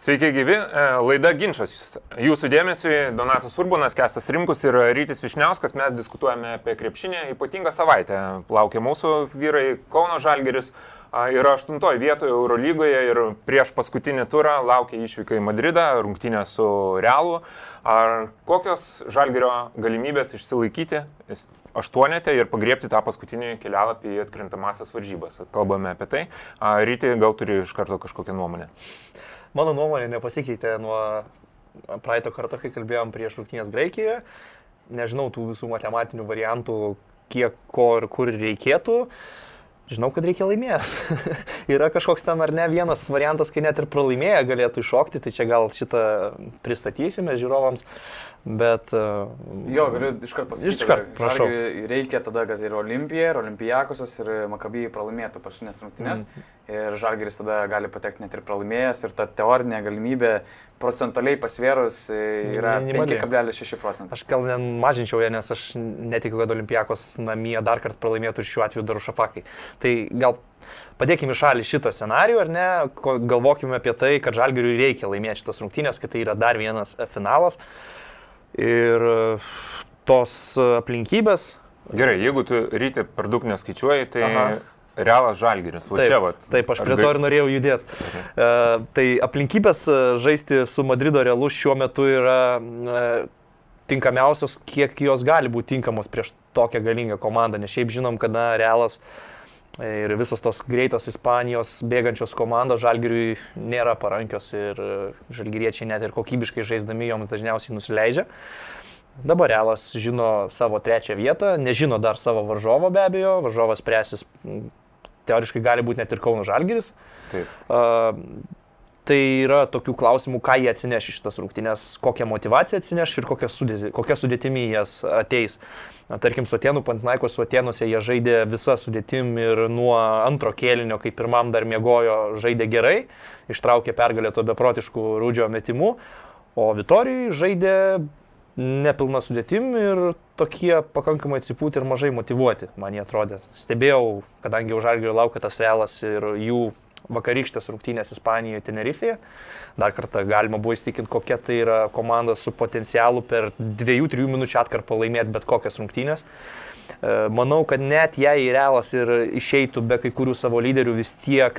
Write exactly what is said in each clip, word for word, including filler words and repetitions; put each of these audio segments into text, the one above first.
Sveiki gyvi, laida Ginčas. Jūsų dėmesiui Donatas Urbonas, Kęstas Rimkus ir Rytis Višniauskas. Mes diskutuojame apie krepšinį. Ypatingą savaitę laukia mūsų vyrai. Kauno Žalgiris yra aštuntoje vietoje Eurolygoje ir prieš paskutinį turą laukia išvyka į Madridą, rungtynė su Realu. Ar kokios Žalgirio galimybės išsilaikyti aštuonete ir pagriebti tą paskutinį kelialapį į atkrintamąsias varžybas? Kalbame apie tai. Ryti, gal turi iš karto kažkokią nuomonę? Mano nuomonė nepasikeitė nuo praeito karto, kai kalbėjom prieš rungtynes Graikijoje. Nežinau tų visų matematinių variantų, kiek, ko ir kur reikėtų. Žinau, kad reikia laimėti. Yra kažkoks ten ar ne vienas variantas, kai net ir pralaimėję galėtų iššokti, tai čia gal šitą pristatysime žiūrovams. Bet... Jo, galiu iškart pasakyti, iškart, prašau. Reikia tada, kad ir Olimpija, ir Olimpijakosas, ir Makabijai pralaimėtų paskutinės rungtynes. Mm. Ir Žalgiris tada gali patekti net ir pralaimėjęs. Ir ta teorinė galimybė procentaliai pasvėrus yra penki kablelis šeši procentai. Aš gal mažinčiau ją, nes aš netikiu, kad Olimpijakos namie dar kartą pralaimėtų ir šiuo atveju Darušafakai. Tai gal padėkime į šalį šitą scenarijų, ar ne? Galvokime apie tai, kad Žalgiriui reikia laimėti šitas rungtynės, kad tai yra dar vienas finalas. Ir tos aplinkybės... Gerai, jeigu tu Ryti per daug neskaičiuoji, tai Aha. Realas Žalgiris. Va taip, čia, va. Taip, aš prie to ir norėjau judėti. Okay. Uh, tai aplinkybės žaisti su Madrido Realu šiuo metu yra uh, tinkamiausios, kiek jos gali būti tinkamos prieš tokią galingą komandą. Nes šiaip žinom, kad na, Realas ir visos tos greitos Ispanijos bėgančios komandos Žalgiriui nėra parankios ir žalgiriečiai net ir kokybiškai žaisdami joms dažniausiai nusileidžia. Dabar Realas žino savo trečią vietą, nežino dar savo varžovo be abejo, varžovas spręsis, teoriškai gali būti net ir Kauno Žalgiris. Taip. Uh, tai yra tokių klausimų, ką jie atsineš iš šitas rungtynes, kokią motyvaciją atsineš ir kokia, sudėti, kokia sudėtimi jas ateis. Na, tarkim, su Atėnų Pantinaikos, su Atėnuose jie žaidė visą sudėtim ir nuo antro kėlinio, kai pirmam dar miegojo, žaidė gerai, ištraukė pergalę to beprotiškų Rudžio metimų, o Vitorijai žaidė nepilna sudėtim ir tokie pakankamai atsipūti ir mažai motyvuoti, man jie atrodė. Stebėjau, kadangi už Žalgirio laukia tas Realas ir jų vakarykštės rungtynės Ispanijoje, Tenerifėje. Dar kartą galima buvo įsitikinti, kokia tai yra komanda su potencialu per dviejų trijų minučių atkarpą laimėti bet kokias rungtynės. Manau, kad net jei Realas ir išeitų be kai kurių savo lyderių, vis tiek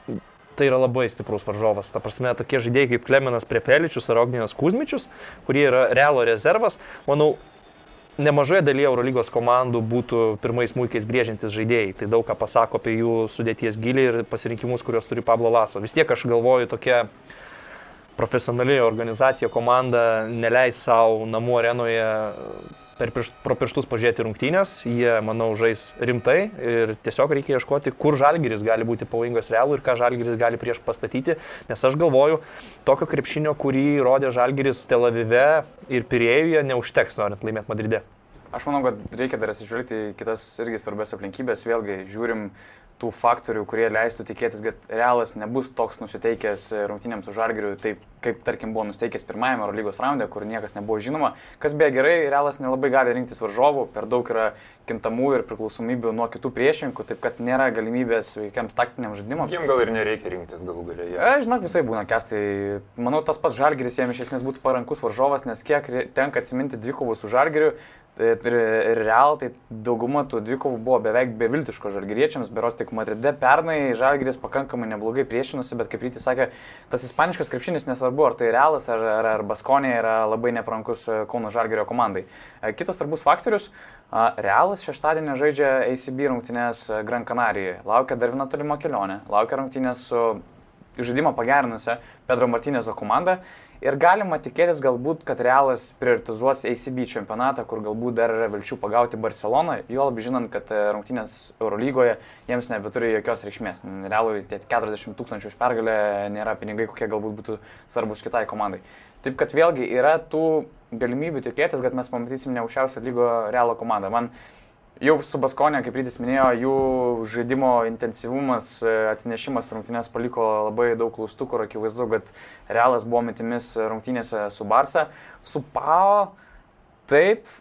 tai yra labai stiprus varžovas. Ta prasme, tokie žaidėjai kaip Klemenas Prepeličius ar Ogninas Kuzmičius, kurie yra Realo rezervas, manau, nemažoje dalyje Eurolygos komandų būtų pirmais smuikais griežiantis žaidėjai. Tai daug ką pasako apie jų sudėties gilį ir pasirinkimus, kuriuos turi Pablo Laso. Vis tiek aš galvoju, tokia profesionali organizacija, komanda neleis savo namų arenoje per piršt, pro pirštus pažiūrėti rungtynės. Jie, manau, žais rimtai ir tiesiog reikia ieškoti, kur Žalgiris gali būti pavojingas Realui ir ką Žalgiris gali prieš pastatyti. Nes aš galvoju, tokio krepšinio, kurį rodė Žalgiris Tel Avive ir Pirėjuje, neužteks, norint laimėti Madride. Aš manau, kad reikia dar atsižvelgti į kitas irgi svarbias aplinkybės. Vėlgi žiūrim tų faktorių, kurie leistų tikėtis, kad Realas nebus toks nusiteikęs rungtynėms su Žalgiriu, taip kaip, tarkim, buvo nusiteikęs pirmajame Eurolygos raunde, kur niekas nebuvo žinoma. Kas beje gerai, Realas nelabai gali rinktis varžovų, per daug yra kintamų ir priklausomybių nuo kitų priešininkų, taip kad nėra galimybės jokiams taktiniams žaidimams. Jiems gal ir nereikia rinktis galų gale. Ja. Žinok, visai būna, Kęstai. Manau, tas pats Žalgiris jiems iš esmės būtų parankus varžovas, nes kiek tenka atsiminti dvikovų su Žalgiriu, ir Real, tai dauguma tų dvikovų buvo beveik beviltiško žalgiriečiams, beros tik Madride pernai Žalgiris pakankamai neblogai priešinosi, bet kaip Rytis sakė, tas ispaniškas krepšinis nesvarbu, ar tai Realas, ar, ar, ar Baskonė yra labai neprankus Kauno Žalgirio komandai. Kitas svarbus faktorius, Realas šeštadienį žaidžia A C B rungtynės Gran Canarijoje, laukia dar viena tolima kelionė, laukia rungtynės su žaidimą pagerinusią Pedro Martinezo komandą. Ir galima tikėtis galbūt, kad Realas prioritizuos A C B čempionatą, kur galbūt dar yra vilčių pagauti Barceloną, juolab žinant, kad rungtynės Eurolygoje jiems nebeturi jokios reikšmės. Realui tie keturiasdešimt tūkstančių už pergalę nėra pinigai, kokie galbūt būtų svarbus kitai komandai. Taip kad vėlgi yra tų galimybių tikėtis, kad mes pamatysim ne aukščiausio lygo Realo komandą. Man jau su Baskonė, kaip Rytis minėjo, jų žaidimo intensyvumas, atsinešimas rungtynės paliko labai daug klaustukų ir akivaizdu, kad Realas buvo mintimis rungtynėse su Barsa. Su Pau, taip,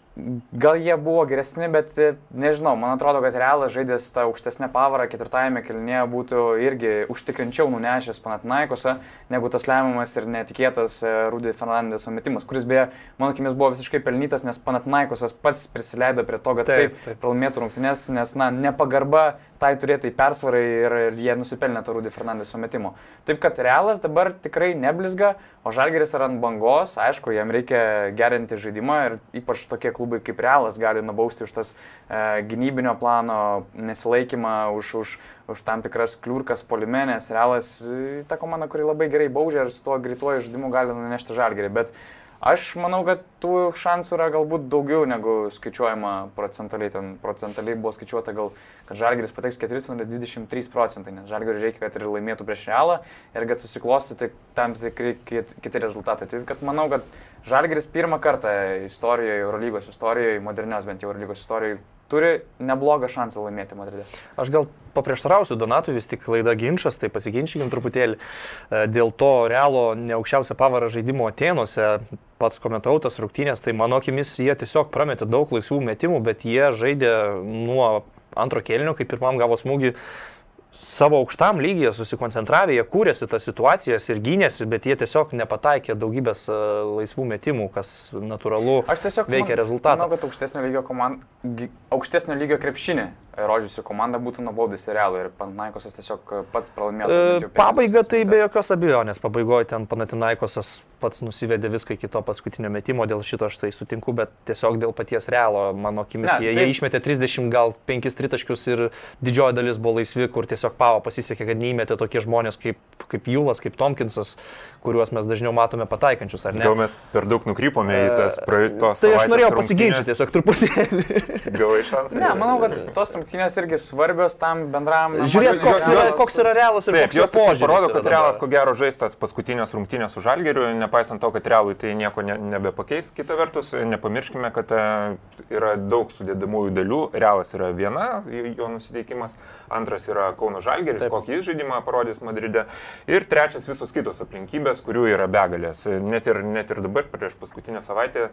gal jie buvo geresni, bet nežinau, man atrodo, kad Realas žaidęs tą aukštesnę pavarą ketvirtajame kėlinyje būtų irgi užtikrinčiau nunešęs Panathinaikosą, negu tas lemiamas ir netikėtas Rudy Fernandeso metimas, kuris beje, mano akimis, buvo visiškai pelnytas, nes Panathinaikosas pats prisileido prie to, kad taip, taip, taip. pralaimėtų rungtynes, nes na, nepagarba tai turėtai persvarai ir jie nusipelnė to Rudy Fernandeso metimo. Taip kad Realas dabar tikrai neblizga, o Žalgiris yra ant bangos, aišku, jam reikia gerinti žaidimą ir ypač tokie klubai kaip Realas gali nubausti už tas e, gynybinio plano nesilaikymą, už, už, už tam tikras kliurkas puolime, nes Realas e, ta komanda, kuri labai gerai baudžia ir su tuo greituoju žaidimu gali nunešti Žalgirį, bet aš manau, kad tų šansų yra galbūt daugiau negu skaičiuojama procentaliai. Ten procentaliai buvo skaičiuota gal, kad Žalgiris pateks ketvirtfinalį dvidešimt trys procentai, nes Žalgiriui reikia, kad ir laimėtų prieš Realą ir kad susiklostytų tam tikri kiti rezultatai. Tai kad manau, kad Žalgiris pirmą kartą istorijoje, Eurolygos istorijoje, modernios bent jau Eurolygos istorijoje, turi neblogą šansą laimėti Madride. Aš gal paprieštarausiu Donatui, vis tik laida ginčas, tai pasiginčykim truputėlį. Dėl to Realo neaukščiausia pavara žaidimo Atėnuose, pats komentavau tas rungtynės, tai mano akimis jie tiesiog prametė daug laisvų metimų, bet jie žaidė nuo antro kėlinio, kai pirmam gavo smūgį, savo aukštam lygyje susikoncentravę, jie kūrėsi tas situacijas ir gynėsi, bet jie tiesiog nepataikė daugybės laisvų metimų, kas natūralu veikia rezultatą. Aš manau, kad aukštesnio lygio, komand... aukštesnio lygio krepšinį rodžiusi komanda būtų nubaudusi Realui ir Panathinaikosas tiesiog pats pralaimėtų. E, pabaiga tai be jokios abejonės, pabaigoje ten Panathinaikosas pats nusivedė viską iki to paskutinio metimo, dėl šito aš tai sutinku, bet tiesiog dėl paties Realo, mano akimis, ne, jie, tai... jie išmetė trisdešimt gal penkis tritaškius ir didžioji dalis buvo laisvi, kur tiesiog Pavo pasisekė, kad neįmetė tokie žmonės kaip, kaip Julas, kaip Tomkinsas, kuriuos mes dažniau matome pataikančius, ar ne? Gal mes per daug nukrypome į tas praeitos savaitės. Tai aš norėjau pasiginčyti tiesiog truputėlį. Gavai šansą? Ne, manau, kad tos rungtynės irgi svarbios tam bendram... Žiūrėk, koks yra, koks yra Realas ir taip, koks yra požiūris. Parodo, kad Realas ko gero žaistas paskutinės rungtynės su Žalgiriu, nepaisant to, kad Realui tai nieko ne, nebepakeis. Kita vertus, nepamirškime, kad yra daug sudėdamųjų dalių. Realas yra viena, jo nusiteikimas. Antras yra Kauno Žalgiris, taip, kokį jis žaidimą parodys Madride. Ir trečias visos kitos aplinkybės, kurių yra begalės. Net ir, net ir dabar, prieš paskutinę savaitę,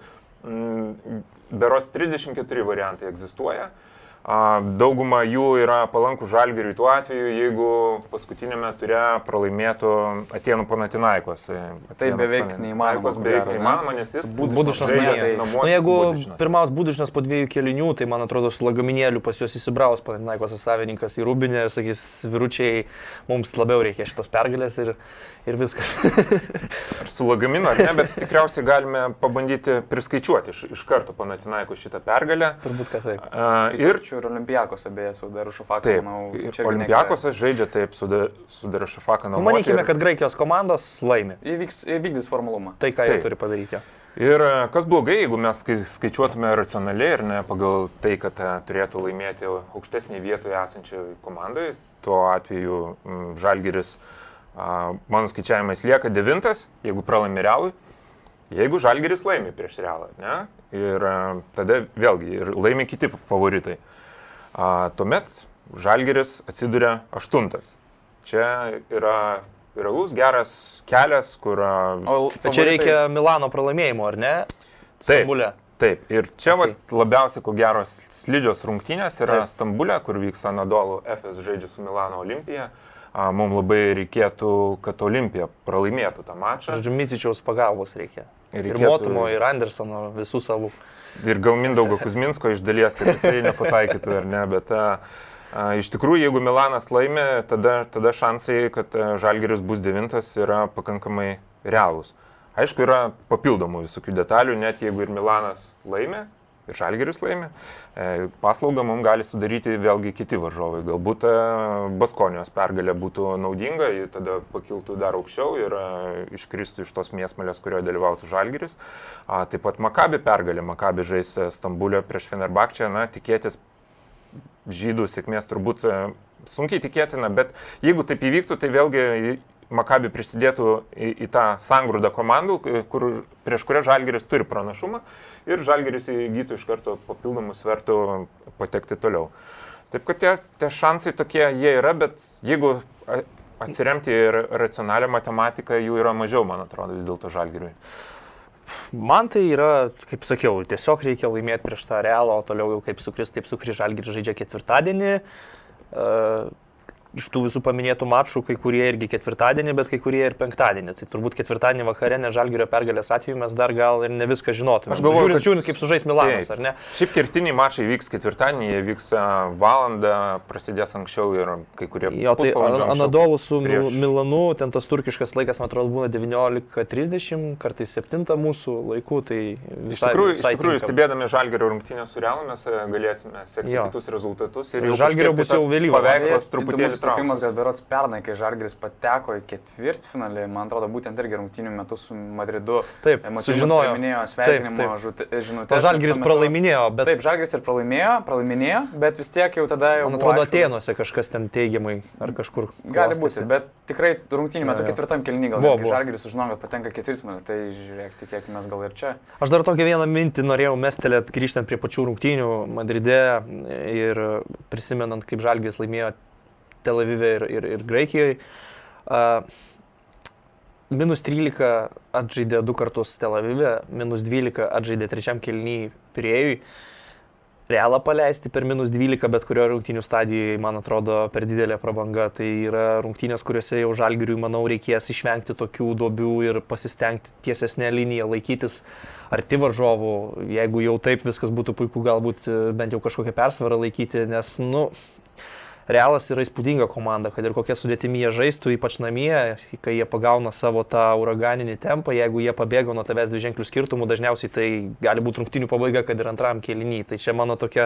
m, beros trisdešimt keturi variantai egzistuoja. Dauguma jų yra palankų Žalgiriui tuo atveju, jeigu paskutinėme ture pralaimėtų Atėnų Panathinaikos. Tai beveik neįmanoma. Beveik neįmanoma, nes jis Būdušnas žaidė namuose. Nu, jeigu Būdušnas. Pirmaus Būdušnas po dviejų kėlinių, tai man atrodo su lagaminėliu pas juos įsibraus Panathinaikos savininkas į Rūbinę ir sakys, vyručiai, mums labiau reikia šitos pergalės ir, ir viskas. Ar su lagaminu ar ne, bet tikriausiai galime pabandyti priskaičiuoti iš, iš karto Panathinaikos šitą pergalę. Turbūt, kad taip. Uh, ir ir Olimpiakos abieja su Darušafaka. Taip, Olimpiakosas žaidžia taip su, da, su Darušafaka namuose. Manykime, ir... kad Graikijos komandos laimi. Įvyks, įvykdys formalumą. Tai, ką jie turi padaryti. Ir kas blogai, jeigu mes skaičiuotume racionaliai ir ne pagal tai, kad turėtų laimėti aukštesnėje vietoje esančiai komandai, tuo atveju m, Žalgiris, a, mano skaičiavimais, lieka devintas, jeigu pralaimi Realui. Jeigu Žalgiris laimi prieš Realą, ne? Ir a, tada vėlgi ir laimi kiti favoritai. A, tuomet Žalgiris atsiduria aštuntas. Čia yra realus, geras kelias, kur... Tai čia reikia Milano pralaimėjimo, ar ne? Stambulė. Taip, taip. Ir čia okay. vat, labiausiai, ko geros slidžios rungtynės yra taip. Stambulė, kur vyks Anadolu Efes žaidžia su Milano Olimpija. Mums labai reikėtų, kad Olimpija pralaimėtų tą mačą. Žodžiu, Micičiaus pagalbos reikia. Ir, reikėtų... ir Motumo, ir Andersono, visų savų. Ir gal Mindaugo Kuzminsko iš dalies, kad jisai nepataikytų, ar ne, bet a, a, iš tikrųjų, jeigu Milanas laimė, tada, tada šansai, kad Žalgiris bus devintas, yra pakankamai realūs. Aišku, yra papildomų visokių detalių, net jeigu ir Milanas laimė, ir Žalgiris laimė, paslaugą mums gali sudaryti vėlgi kiti varžovai. Galbūt Baskonijos pergalė būtų naudinga, ji tada pakiltų dar aukščiau ir iškristų iš tos mėsmalės, kurioje dalyvautų Žalgiris. Taip pat Makabi pergalė, Makabi žais Stambulė prieš Fenerbahčę, na, tikėtis žydų sėkmės turbūt sunkiai tikėtina, bet jeigu taip įvyktų, tai vėlgi Makabi prisidėtų į, į tą sangrūdą komandų, kur, prieš kurią Žalgiris turi pranašumą ir Žalgiris įgytų iš karto papildomų svertų patekti toliau. Taip kad tie, tie šansai tokie jie yra, bet jeigu atsiremti ir racionalią matematiką, jų yra mažiau, man atrodo, vis dėlto Žalgiriui. Man tai yra, kaip sakiau, tiesiog reikia laimėti prieš tą Realą, o toliau jau kaip sukris, taip sukris. Žalgiris žaidžia ketvirtadienį. Uh, Iš tų visų paminėtų mačų, kai kurie irgi ketvirtadienį, bet kai kurie ir penktadienį. Tai turbūt ketvirtadienį vakare, ne Žalgirio pergalės atveju, mes dar gal ir ne viską žinotume. Aš galvoju, žiūrint, kad... žiūrint kaip sužais Milanas, ar ne? Šiaip kertiniai mačai vyks ketvirtadienį, jie vyks valandą, prasidės anksčiau ir kai kurie... Jo, tai Anadolu su prieš... Milanu, ten tas turkiškas laikas, man atrodo, būna devyniolika trisdešimt, kartais septyni mūsų laikų. Tai visai, iš tikrųjų, visai iš tikrųjų stebėdami Žalgirio rungtynės su Realu, mes galėsime sekti jo. kitus rezultatus. Ir Žalgirio bus jau vėlyvo. Paveikslas truputėlį Pirmas, kad berods pernai, kai Žalgiris pateko į ketvirtfinalį, man atrodo, būtent irgi rungtynių metu su Madridu. Taip, sužinojo. Minėjo sveikinimo žinutės. O Žalgiris pralaiminėjo, bet... Taip, Žalgiris ir pralaiminėjo, pralaiminėjo, bet vis tiek jau tada jau... Man atrodo, Atėnuose kažkas ten teigiamai ar kažkur. Gali būti, bet tikrai rungtynių metu ketvirtam kėliny gal kai Žalgiris sužinojo, kad patenka ketvirtfinalį, tai žiūrėk, tikėkime gal ir čia. Aš dar tokią vieną mintį norėjau mestelėt, grįžtant prie pačių rungtynių Madride ir prisimenant, kaip Žalgiris laimėjo Tel Avive ir, ir, ir Graikijoje. Uh, minus trylika atžaidė du kartus Tel Avive, minus dvylika atžaidė trečiam kėliny Pirėjui. Realą paleisti per minus dvylika, bet kurio rungtynių stadijoje, man atrodo, per didelė prabanga. Tai yra rungtynės, kuriuose jau Žalgiriui, manau, reikės išvengti tokių duobių ir pasistengti tiesesnę liniją, laikytis arti varžovų. Jeigu jau taip viskas būtų puiku, galbūt bent jau kažkokią persvarą laikyti, nes, nu... Realas yra įspūdinga komanda, kad ir kokia sudėtimi jie žaistų, ypač namie, kai jie pagauna savo tą uraganinį tempą, jeigu jie pabėgo nuo tavęs dviženklių skirtumų, dažniausiai tai gali būti rungtynių pabaiga, kad ir antram kėliny. Tai čia mano tokia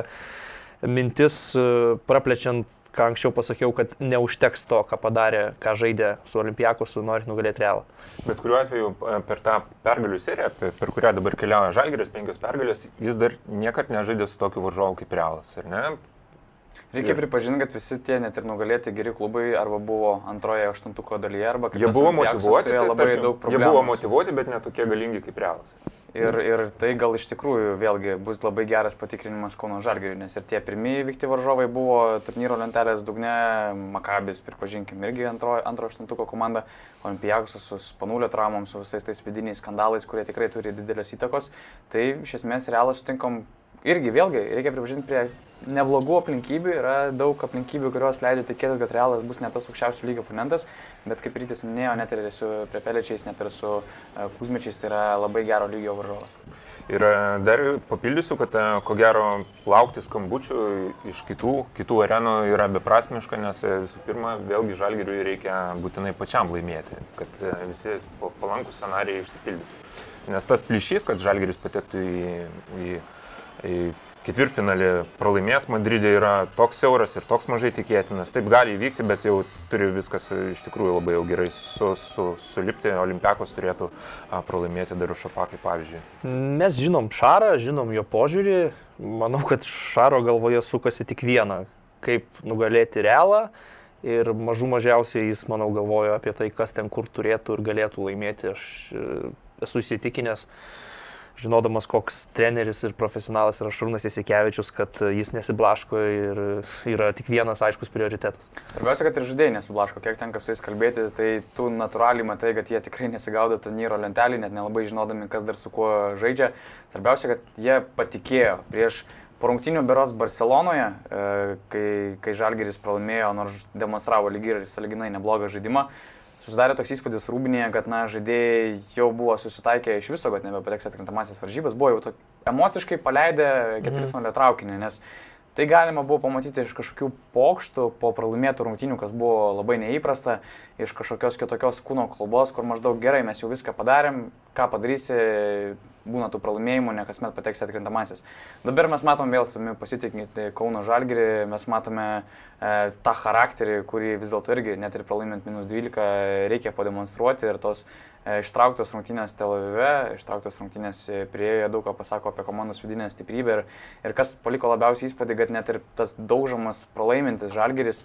mintis, praplečiant, ką anksčiau pasakiau, kad neužteks to, ką padarė, ką žaidė su Olympiakosu, norint nugalėti Realą. Bet kuriuo atveju per tą pergalių seriją, per kurią dabar keliauja Žalgiris, penkios pergalės, jis dar niekad nežaidė su tokiu varžovu kaip Realas, ar ne? Reikia pripažinti, kad visi tie net ir nugalėti geri klubai arba buvo antroje aštuntuko dalyje, arba kaip jie buvo motyvuoti, tai, labai tarkim, daug problemų. Jie buvo motyvuoti, bet netokie galingi kaip Realas. Ir, ir tai gal iš tikrųjų vėlgi bus labai geras patikrinimas Kauno Žalgiriui, nes ir tie pirmieji vykti varžovai buvo turnyro lentelės dugne, Makabis, pripažinkim, irgi antro, antro aštuntuko komanda, Olympiakosas su Spanulio traumom, su visais tais vidiniais skandalais, kurie tikrai turi didelės įtakos. Tai iš esmės Realas sutinkam. Irgi vėlgi reikia pripažinti, prie neblogų aplinkybių yra daug aplinkybių, kurios leidžia tikėtis, kad Realas bus ne tas aukščiausio lygio oponentas, bet kaip Rytis minėjo, net ir su Prepeličiais, net ir su Kuzmičiais, tai yra labai gero lygio varžovas. Ir dar papildysiu, kad ko gero laukti skambučių iš kitų, kitų arenų yra beprasmiška, nes visų pirma, vėlgi Žalgiriui reikia būtinai pačiam laimėti, kad visi palankūs scenarijai išsipildytų. Nes tas plyšys, kad Žalgiris patektų į, į į ketvirtfinalį pralaimės Madride, yra toks siauras ir toks mažai tikėtinas. Taip gali įvykti, bet jau turi viskas iš tikrųjų labai jau gerai su, su, sulipti. Olympiakos turėtų a, pralaimėti Darušafakai, pavyzdžiui. Mes žinom Šarą, žinom jo požiūrį. Manau, kad Šaro galvoje sukasi tik vieną, kaip nugalėti Realą. Ir mažų mažiausiai jis, manau, galvojo apie tai, kas ten kur turėtų ir galėtų laimėti. Aš esu įsitikinęs, žinodamas, koks treneris ir profesionalas yra Šarūnas Jasikevičius, kad jis nesiblaško ir yra tik vienas aiškus prioritetas. Svarbiausia, kad ir žaidėjai nesiblaško. Kiek tenka su jais kalbėti, tai tu natūraliai matai, kad jie tikrai nesigaudo turnyro lentelį, net nelabai žinodami, kas dar su kuo žaidžia. Svarbiausia, kad jie patikėjo prieš po rungtynių berods Barcelonoje, kai, kai Žalgiris pralaimėjo, nors demonstravo lygiai ir sąlyginai neblogą žaidimą. Susidarė toks įspūdis Rūbinėje, kad na, žaidėjai jau buvo susitaikę iš viso, kad nebepateks atkrintamasis varžybas, buvo jau to, emociškai paleidę ketvirtfinalio traukinį, nes tai galima buvo pamatyti iš kažkokių pokštų po pralaimėtų rungtynių, kas buvo labai neįprasta, iš kažkokios kitokios kūno kalbos, kur maždaug gerai, mes jau viską padarėm, ką padarysi, būna tų pralaimėjimų, ne kasmet pateks atkrintamasis. Dabar mes matom vėl savimi pasitikinti Kauno Žalgirį, mes matome e, tą charakterį, kurį vis dėlto irgi, net ir pralaimint minus dvylika, reikia pademonstruoti ir tos e, ištrauktos rungtynės Tel Avive, ištrauktos rungtynės Pirėjoje daug ką pasako apie komandos vidinę stiprybę ir, ir kas paliko labiausiai įspūdį, kad net ir tas daužomas pralaimintis Žalgiris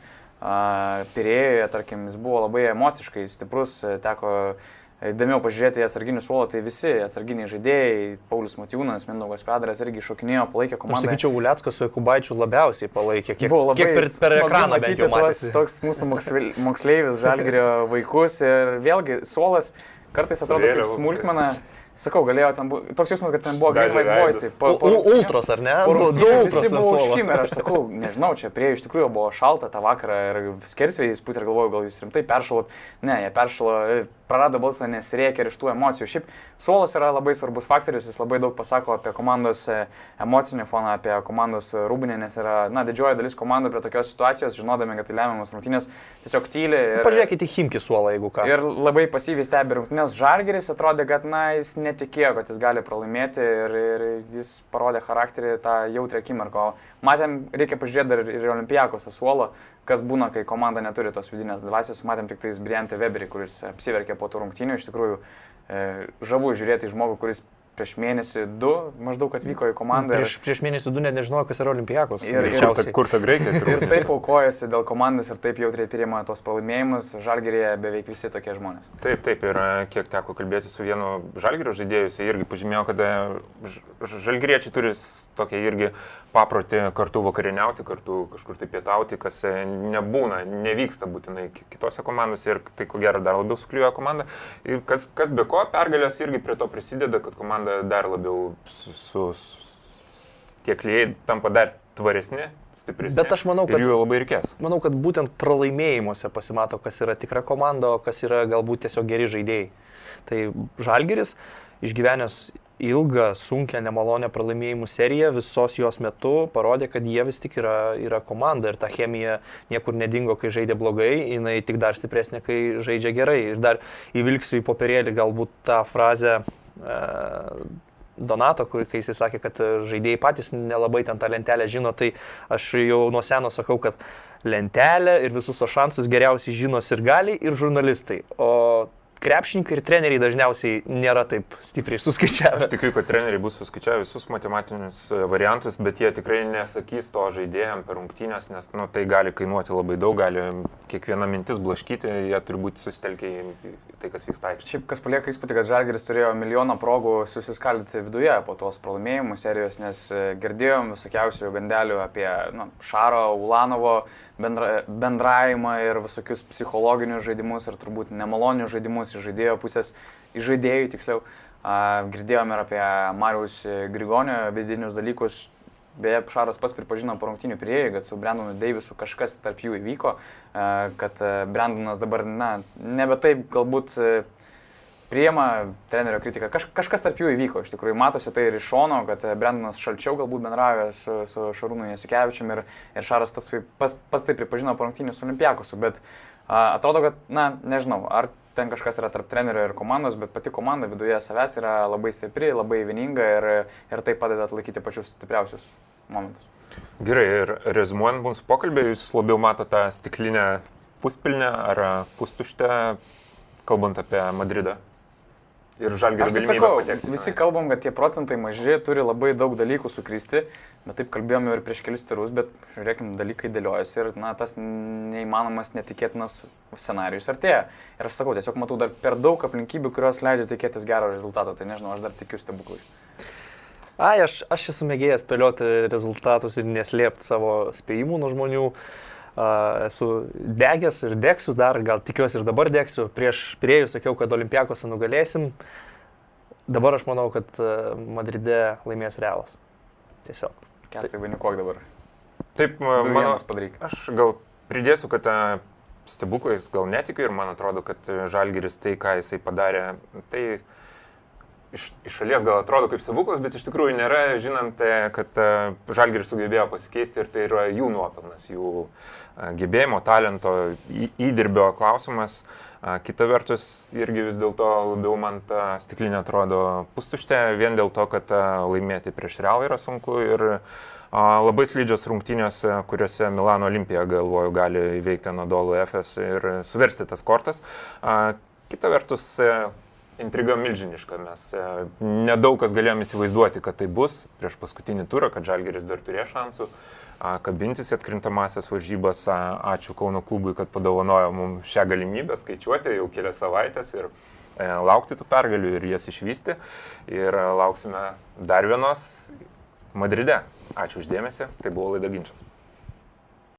e, Pirėjoje, tarkim, jis buvo labai emociškai stiprus, teko įdomiau pažiūrėti į atsarginių suolą, tai visi atsarginiai žaidėjai, Paulius Motiejūnas, Mindaugas Pedras irgi šokinėjo, palaikė komandą. Aš sakyčiau, Uleckas su Jakubaičiu labiausiai palaikė, kiek, kiek per, per ekraną bent jau matėsi. Toks mūsų moksleivis Žalgirio vaikus ir vėlgi suolas kartais atrodo kaip smulkmena, Sakau, galėjo ten būti, toks jausmas, kad ten buvo Green White Boys. Ultros, ar ne? Du ultros. Visi buvo užkimę ir aš sakau, nežinau, čia prie iš tikrųjų buvo šalta tą vakarą ir skersvėjais put ir galvoju, gal jūs rimtai peršalot. Ne, jie peršalo, prarado balsą, nes rėkia ir iš tų emocijų. Šiaip suolas yra labai svarbus faktorius, jis labai daug pasako apie komandos emocinį foną, apie komandos rūbinę, nes yra, na, didžioji dalis komandų prie tokios situacijos, žinodami, kad tai lemiamas rungtynės, tiesiog tyli. Ir, pažiūrėkite į Chimki suolą, jeigu ką. Ir labai pasyviai stebi rungtynės. Žalgiris atrodė, kad, na, jis netikėjo, kad jis gali pralaimėti ir, ir jis parodė charakterį tą jautrę akimirką. Matėm, reikia pažiūrėti dar ir Olimpijakos suolą, kas būna, kai komanda neturi tos vidinės dvasios. Matėm tik tais Briantį Weberį, kuris apsiverkė po tų rungtynių. Iš tikrųjų, e, žavu žiūrėti į žmogų, kuris prieš mėnesį du maždaug atvyko į komandą. Prieš, prieš mėnesį du net nežinojo, kas yra Olimpijakos. Ir, ir ta, kur ta Graikija. Ir taip aukojasi dėl komandos ir taip jautriai priima tos pralaimėjimus. Žalgiryje beveik visi tokie žmonės. Taip, taip. Ir kiek teko kalbėti su vienu Žalgirio žaidėju, jis irgi pažymėjo, kad žalgiriečiai turi tokia irgi paprotį kartu vakarieniauti, kartu kažkur tai pietauti, kas nebūna, nevyksta būtinai kitose komandose ir tai ko gero dar labiau sukliuoja komandą. Ir kas, kas be ko, pergalės irgi prie to prisideda, kad komanda dar labiau su, su, tie klijai tampa dar tvaresni, stipresni. Bet aš manau, kad, ir jų labai reikės. Manau, kad būtent pralaimėjimuose pasimato, kas yra tikra komanda, o kas yra galbūt tiesiog geri žaidėjai. Tai Žalgiris, išgyvenęs ilgą, sunkę, nemalonę pralaimėjimų seriją, visos jos metu parodė, kad jie vis tik yra, yra komanda ir ta chemija niekur nedingo, kai žaidė blogai, jinai tik dar stipresnė, kai žaidžia gerai. Ir dar įvilksiu į popierėlį galbūt tą frazę e, Donato, kur, kai jis sakė, kad žaidėjai patys nelabai ten tą lentelę žino, tai aš jau nuo seno sakau, kad lentelę ir visus tos šansus geriausiai žino sirgaliai ir žurnalistai. O krepšininkai ir treneriai dažniausiai nėra taip stipriai suskaičiavę. Aš tikiu, kad treneriai bus suskaičiavę visus matematinius variantus, bet jie tikrai nesakys to žaidėjam per rungtynės, nes nu, tai gali kainuoti labai daug, gali kiekviena mintis blaškyti, jie turi būti susitelkę į tai, kas vyksta aikštėje. Šiaip kas palieka įspūdį, kad Žalgiris turėjo milijoną progų susiskaldyti viduje po tos pralaimėjimų serijos, nes girdėjom visokiausių gandelių apie nu, Šaro, Ulanovo bendra, bendravimą ir visokius psichologinius žaidimus ir turbūt nemalonius žaidimus iš žaidėjo pusės, iš žaidėjų tiksliau. Girdėjom ir apie Mariaus Grigonio vidinius dalykus. Beje, Šaras pats pripažino po rungtynių priėjai, kad su Brendonu Deivisu kažkas tarp jų įvyko, kad Brendonas dabar na, nebe taip galbūt priima trenerio kritiką. Kaž, kažkas tarp jų įvyko, iš tikrųjų matosi tai ir iš šono, kad Brendonas šalčiau galbūt bendrauja su, su Šarūnu Jasikevičium ir, ir Šaras tas pats, pats tai pripažino po rungtynių su Olimpiakosu, bet a, atrodo, kad, na, nežinau, ar ten kažkas yra tarp trenerio ir komandos, bet pati komanda viduje savęs yra labai stipri, labai vieninga ir, ir tai padeda atlaikyti pačius stipriausius momentus. Gerai, ir rezumuojant mūsų pokalbį, jūs labiau matote tą stiklinę puspilnę ar pustuštę, kalbant apie Madridą? Ir Žalgirio galimybę patekti. Visi kalbam, kad tie procentai maži, turi labai daug dalykų sukristi, bet taip kalbėjome ir prieš kelis tirus, bet žiūrėkim, dalykai dėliojasi ir na, tas neįmanomas, netikėtinas scenarijus artėja. Ir aš sakau, tiesiog matau dar per daug aplinkybių, kurios leidžia tikėtis gero rezultato, tai nežinau, aš dar tikiu stebuklais. Ai, aš, aš esu mėgėjęs spėlioti rezultatus ir neslėpti savo spėjimų nuo žmonių. Uh, esu degęs ir degsiu dar, gal tikiuosi ir dabar degsiu. Prieš priejus sakiau, kad Olimpiakosą nugalėsim. Dabar aš manau, kad uh, Madride laimės Realas. Tiesiog. Kestai vainikuok dabar. Taip, mano, aš gal pridėsiu, kad uh, stebuklais gal netikiu ir man atrodo, kad Žalgiris tai, ką jisai padarė, tai iš, iš šalies gal atrodo kaip stebuklas, bet iš tikrųjų nėra, žinant, kad Žalgiris sugebėjo pasikeisti ir tai yra jų nuopelnas, jų gebėjimo, talento, įdirbio klausimas. Kita vertus, irgi vis dėlto labiau man ta stiklinė atrodo pustuštė, vien dėl to, kad laimėti prieš Realą yra sunku ir labai slidžios rungtynės, kuriuose Milano Olimpija, galvoju, gali įveikti Anadolu Efes ir suversti tas kortas. Kita vertus, intriga milžiniška, mes nedaug kas galėjom įsivaizduoti, kad tai bus prieš paskutinį turą, kad Žalgiris dar turėjo šansų kabintis į atkrintamąsias varžybas. Ačiū Kauno klubui, kad padovanojo mums šią galimybę skaičiuoti jau kelias savaitės ir laukti tų pergalių ir jas išvysti. Ir lauksime dar vienos Madride. Ačiū uždėmesi, tai buvo Laida Ginčas.